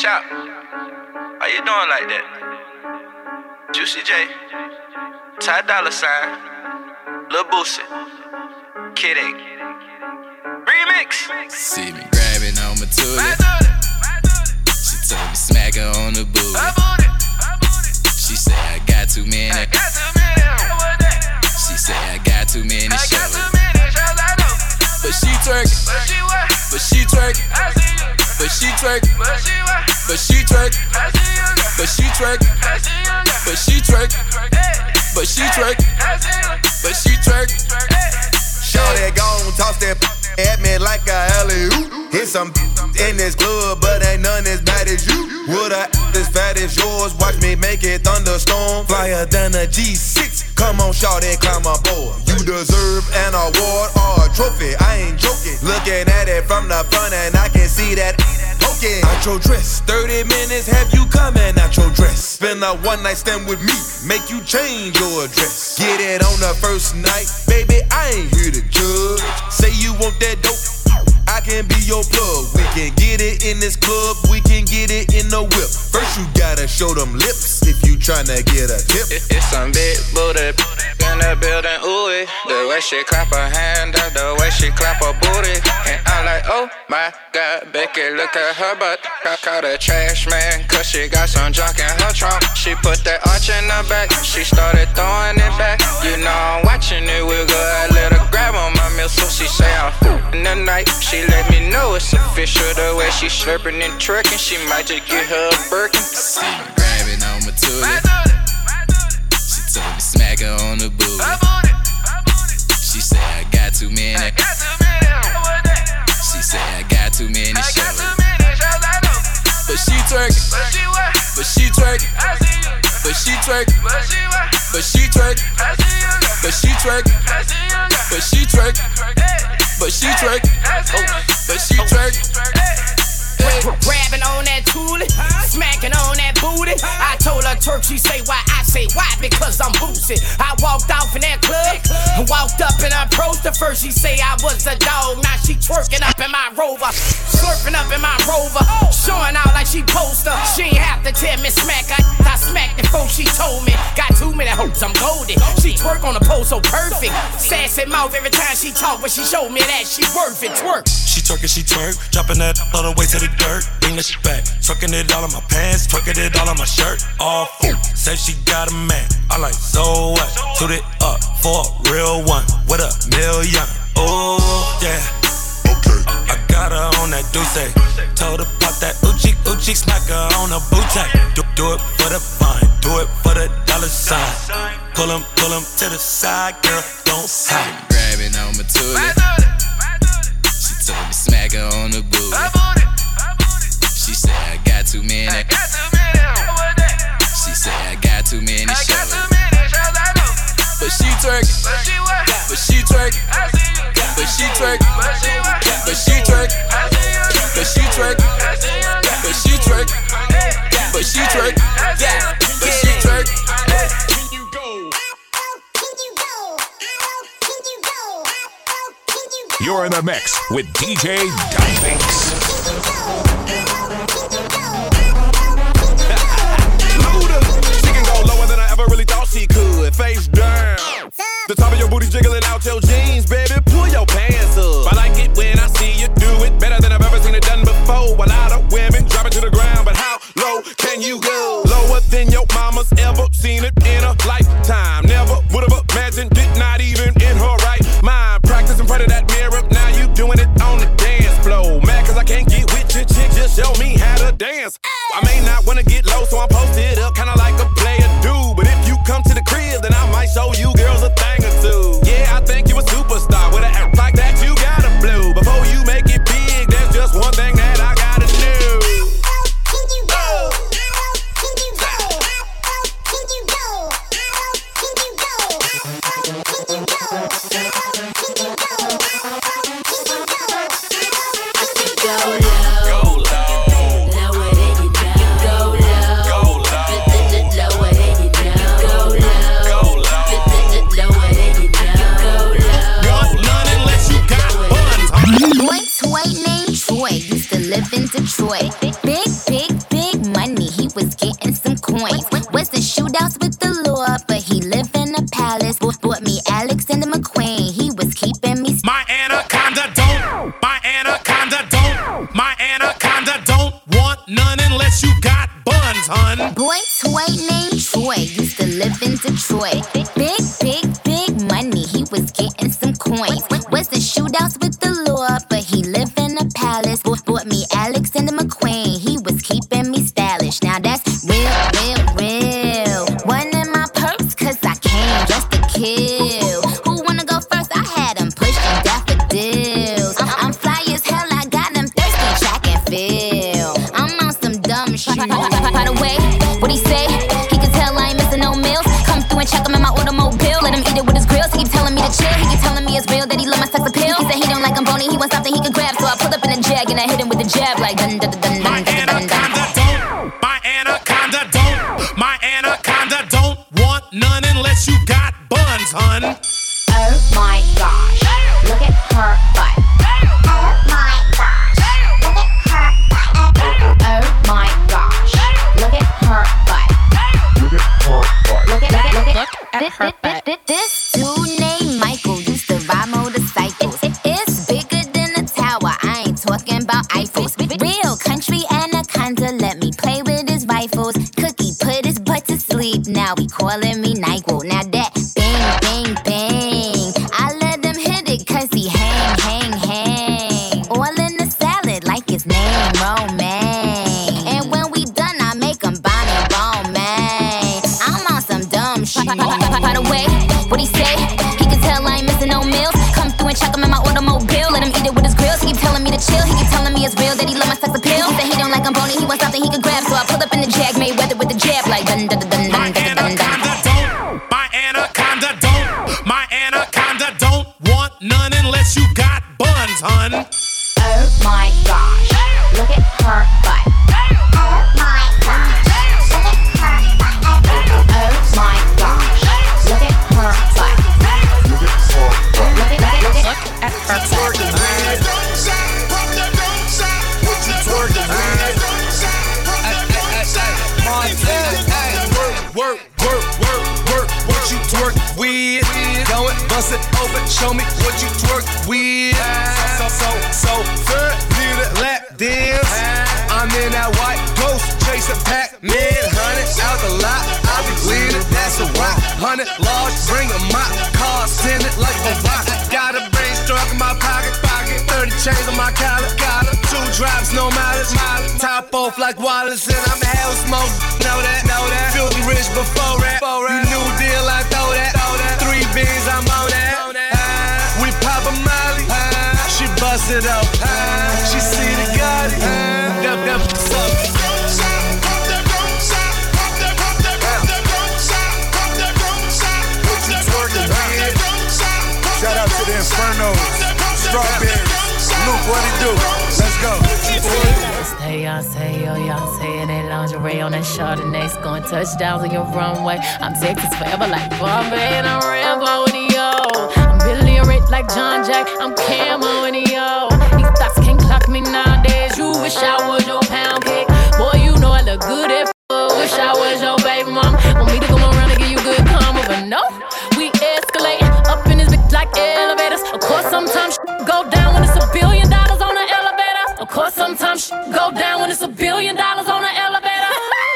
Shout. How you doing like that? Juicy J, Ty Dolla $ign, Lil Boosie, Kid Ink. Remix. See me grabbing on my tootie. She told me smack her on the booty. She said I got too many. She said I got too many shows. But she twerking. But she twerking. But she twerking. But she twerking. But she twerking. But she twerking. But she twerking. But she twerking. Shorty gon' toss that at me like a alley-oop. Hit some in this club, but ain't none as bad as you. Would I as fat as yours? Watch me make it thunderstorm. Flyer than a G6. Come on, shorty, climb aboard. You deserve an award or a trophy. I ain't joking. Looking at it from the front and I can see that poking out your dress. 30 minutes have you coming out your dress. Spend a one night stand with me, make you change your address. Get it on the first night, baby, I ain't here to judge. Say you want that dope, I can be your plug. We can get it in this club, we can get it in the whip. First you gotta show them lips if you tryna get a tip. It's some big booty in the building, ooh. The way she clap her hand up, the way she clap her booty. And I'm like, oh my God, Becky, look at her butt. I caught a trash man, cause she got some junk in her trunk. She put that arch in her back, she started throwing it back. You know I'm watching it wiggle, I let her grab on my meal, so she say I'm in the night. She let me know it's official, the way she slurping and twerking. She might just get her a Birkin. See me grabbing on my tootie. She told me smack her on the booty. She said I got too many. She said I got too many shows. But she twerking. But she twerking. But she twerking. But she twerking. But she twerking. But she twerking. But she twerking. But she twerking. Grabbing on that toolie, smacking on that booty. I told her twerk, she say why? I say why? Because I'm boosted. I walked off in that club, walked up and approached her. First she say I was a dog, now she twerking up in my Rover, slurping up in my Rover, showing out like she poster. She ain't have to tell me smack her, I smacked it before she told me. Got too many hopes, I'm golden. She twerk on the pole so perfect. Sassy mouth every time she talk, but she showed me that she worth it. Twerk. She twerk, dropping that all the way to the dirt. Bring that shit back, twerking it all on my pants, twerking it all on my shirt. All food, said she got a man. I like, so what? Toot it up for a real one with a million. Oh yeah, okay. I got her on that Duce. Told her pop that Uchi, smack her on a booty. Do it for the fine, do it for the $sign. Pull 'em to the side, girl, don't hide. Grabbing on my tootie. She told me smack her on the booty. She said I got too many. She said I got too many shows. But she twerking. But she twerking. But she twerking. But she twerking. But she twerking. But she twerking. But she twerking. But she twerking. You're in the mix with DJ Dynamix. Really thought she could. Face down. The top of your booty jiggling out your jeans, baby. Pull your pants up. I like it when I see you do it better than I've ever seen it done before. A lot of women drop it to the ground, but how low can you go? Lower than your mama's ever seen it in a lifetime. Never would have imagined it, not even in her right mind. Practice in front of that mirror, now you doing it on the dance floor. Mad cause I can't get with you. Detroit. Big money, he was getting some coins. Wasn't shootouts with the law, but he lived in a palace. Bought me Alexander McQueen, he was keeping me. My anaconda don't, my anaconda don't, my anaconda don't want none unless you got buns, hun. Boy toy named Troy used to live in Detroit. Big money, he was getting some coins. Wasn't shootouts with the law, but he lived in a palace. Bought me Alexander McQueen, he was keeping me stylish. Now that's real. One in my purse, cause I came just to kill. Who wanna go first? I had him pushing daffodils. I'm fly as hell, I got him thirsty, track and field. I'm on some dumb shit. By the way, what he say? He can tell I ain't missing no meals. Come through and check him in my automobile. Let him eat it with his grills. He keep telling me to chill. He keep telling me it's real that he love my sex appeal. He said he don't like I'm bony, he wants something he can grab. So I pull up in a jag and I hit him with a jab like dun dun dun dun dun dun dun. My anaconda don't, my anaconda don't want none unless you got buns, hun. Oh my gosh, look at her butt. Oh my gosh, look at her butt. Oh my gosh, look at her butt. Look at her butt. This dude named Michael used to ride motorcycles. It's bigger than a tower, I ain't talking about Eiffels. Real country anaconda, let me play with his rifles. Cookie put his butt to sleep, now he calling me NyQuil. Now that bang, I let him hit it cause he hang. All in the salad like his name Romaine. And when we done, I make him Bonnie Romaine. I'm on some dumb shit. By the way, what he say? He can tell I ain't missing no meals. Come through and check him in my automobile. Let him eat it with his grills. He keep telling me to chill. He keep telling me it's real that he love my sex appeal. He said he don't like I'm bony, he wants something he can grab. So I pull up in the jag, made weather with the jab like dun dun dun dun dun dun dun. My anaconda don't, my anaconda don't want none unless you got buns, hun. Oh my gosh, look at her butt. Oh my gosh, look at her butt. Oh my gosh, look at her butt. Look at her Work, what you twerk with? Go and bust it open, show me what you twerk with. So, third, need a lap dance. I'm in that white ghost, chasing Pac-Man. 100 out the lot, I be leading, that's a rock. 100 large, bring a mop, car, send it like a rock. Got a brain struck in my pocket, 30 chains on my collar, 2 drops, no mileage, top off like Wallace, and I'm hell smoke, know that, filthy rich before rap, you new deal, I throw that, 3 beans, I'm on that, we pop a molly, she bust it up, she see the Gotti, what's up? Shout out to the Infernos, Strawberries, Luke, what it do? Let's go. Stay on, say, yo, y'all say in that lingerie on that Chardonnay, scoring touchdowns on your runway. I'm Texas forever like Bombay and I'm Rambo and yo. I'm Billy Rich like John Jack, I'm Camo and yo. These thoughts can't clock me nowadays. You wish I was your pound cake. Boy, you know I look good at wish I was your baby mom. Want me to come around and give you good karma, but no, we escalate up in this bitch like elevators. Of course, sometimes go down when it's $1 billion on an elevator. Of course, sometimes go down when it's $1 billion on an elevator.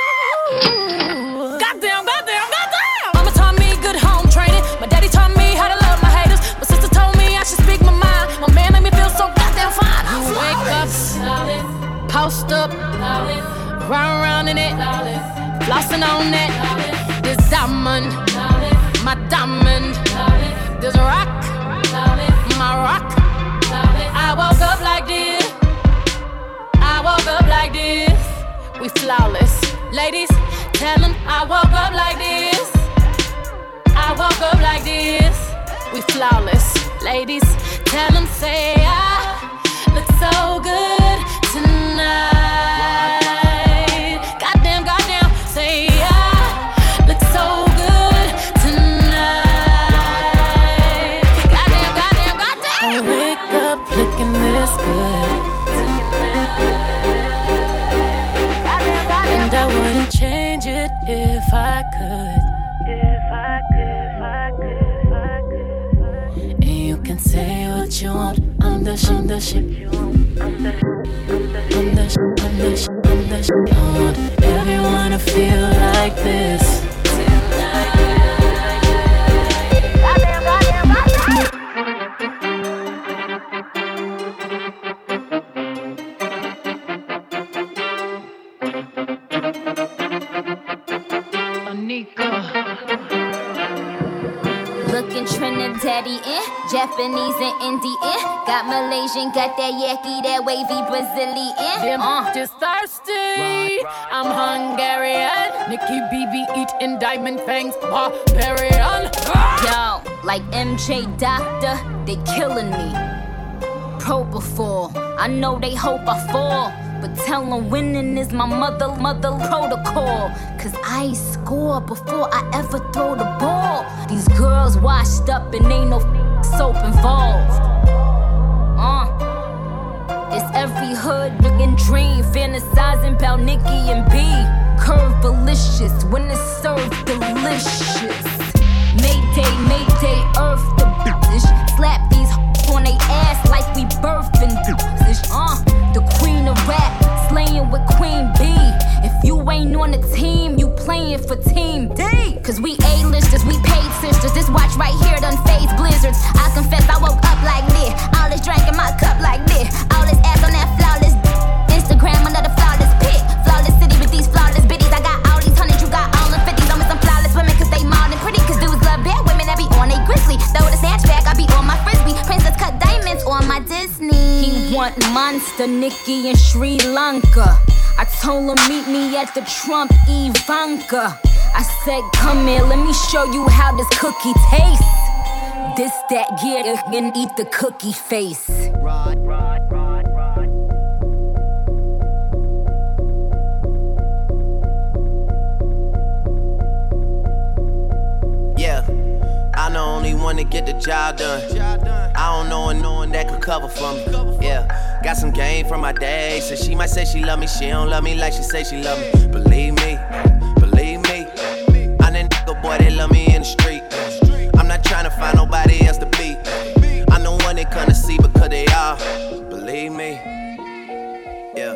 Goddamn. Mama taught me good home training. My daddy taught me how to love my haters. My sister told me I should speak my mind. My man made me feel so goddamn fine. Wake up, post up, round in it, flossing on it. This diamond, my diamond. This rock, my rock. I woke up like this. We flawless. Ladies, tell them I woke up like this. We flawless. Ladies, tell them say I look so good tonight. Goddamn, say I look so good tonight. Goddamn. I wake up looking this good. it if I could. And you can say what you want. I'm the shit. I want everyone to feel like this. Trinidadian, Japanese and Indian. Got Malaysian, got that yaki, that wavy Brazilian. Just thirsty. I'm Hungarian. Nikki BB eating diamond fangs, barbarian. Yo, like MJ Doctor, they killing me. Propofol, I know they hope I fall. But tell them winning is my mother protocol. Cause I score before I ever throw the ball. These girls washed up and ain't no soap involved. It's every hood looking dream, fantasizing about Nicki and B. Curve delicious when it's served delicious. Mayday, earth the bitch. Slap these on they ass like we birthing this. The queen of rap, slaying with Queen B. If you ain't on the team, you playing for Team D. Cause we A-listers, we paid sisters. This watch right here done phase blizzards. I confess I woke up like this. All this drink in my cup like this. All this ass on that flawless Instagram, another flawless pic. Flawless city with these flawless biddies. I got all these hundreds, you got all the 50s. I'm with some flawless women cause they mild and pretty. Cause dudes love bad women that be on they grizzly. Throw the snatch back, I be on my frisbee. Princess cut diamonds on my Disney. He want Monster, Nicki, and Sri Lanka. I told him meet me at the Trump Ivanka. I said come here, let me show you how this cookie tastes. This, that, yeah, and eat the cookie face. Yeah, I'm the only one to get the job done. I don't know no one that could cover for me. Yeah, got some game from my day. So she might say she love me, she don't love me like she say she love me. Believe me, I'm that nigga boy that love me in the street. I'm not trying to find nobody else to be. I'm the one they come to see because they are. Believe me, yeah.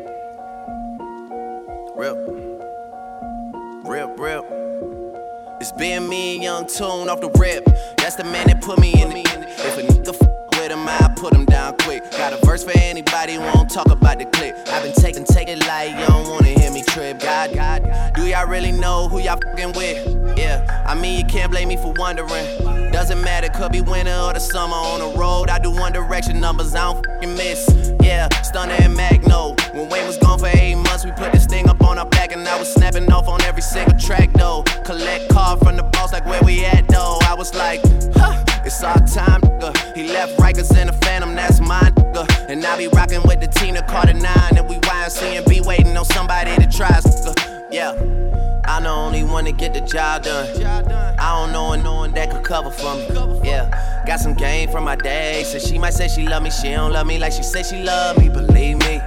Rip. It's been me and Young Tune off the rip. That's the man that put me in it. If a nigga with him, I put him down quick. Got a verse for anybody who won't talk about the clip. I've been taking it like you don't wanna hear me trip. God, do y'all really know who y'all fucking with? Yeah, I mean you can't blame me for wondering. Doesn't matter, could be winter or the summer. On the road, I do One Direction numbers, I don't fucking miss. Yeah, Stunner and Magno. When Wayne was gone for 8 months, we put this thing up on our back, and I was snapping off on every single track though. Collect card from the boss, like where we at though. I was like, it's our time, nigga. He left Rikers in the Phantom, that's mine, nigga. And I be rocking with the team that caught a 9, and we YMC and be waiting on somebody to try, nigga. Yeah, I'm the only one to get the job done. I don't know no one that could cover for me. Yeah, got some game from my day. So she might say she love me, she don't love me like she say she love me. Believe me,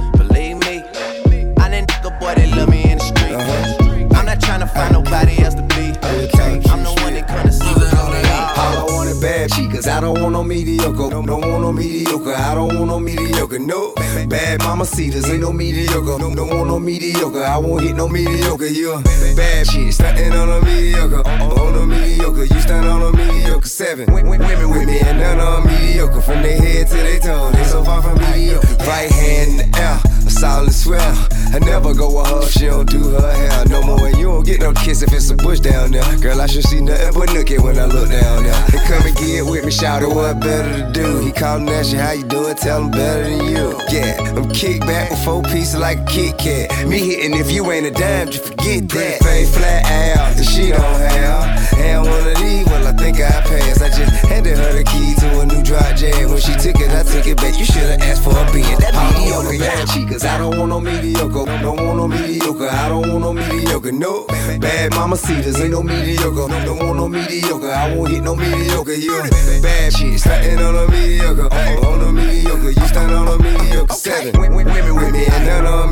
I'm that nigga boy that love me in the street. I'm not trying to find nobody else to be. I'm the one that come to see the all I want is bad chicas, I don't want no mediocre. Don't want no mediocre, I don't want no mediocre. No, bad mamacitas, ain't no mediocre. Don't want no mediocre, I won't hit no mediocre. You bad shit, stuntin' on a mediocre. On a mediocre, you stunt on a mediocre. 7 women with me and none on mediocre. From their head to their toe, they so far from mediocre. Right hand in the air, a solid swell. I never go with her, she don't do her hair no more. And you don't get no kiss if it's a bush down there. Girl, I should see nothing but nookie when I look down there. They come and get with me, shout out what better to do. He callin' and ask you how you doing, tell him better than you. Yeah, I'm kick back with 4 pieces like a Kit Kat. Me hitting if you ain't a dime, just forget that. Fade flat out, the she don't have. And one of these, well I think I passed. I just handed her the key to a new dry jam. When she took it, I took it back. You should've asked for a being that mediocre. Bad chicas, I don't want no mediocre. Don't want no mediocre, I don't want no mediocre. No, bad mamacitas, ain't no mediocre. Don't want no mediocre, I won't hit no mediocre. You bad shit, stuntin' on a mediocre. On a mediocre, you stunt on a mediocre. 7 women with me and none on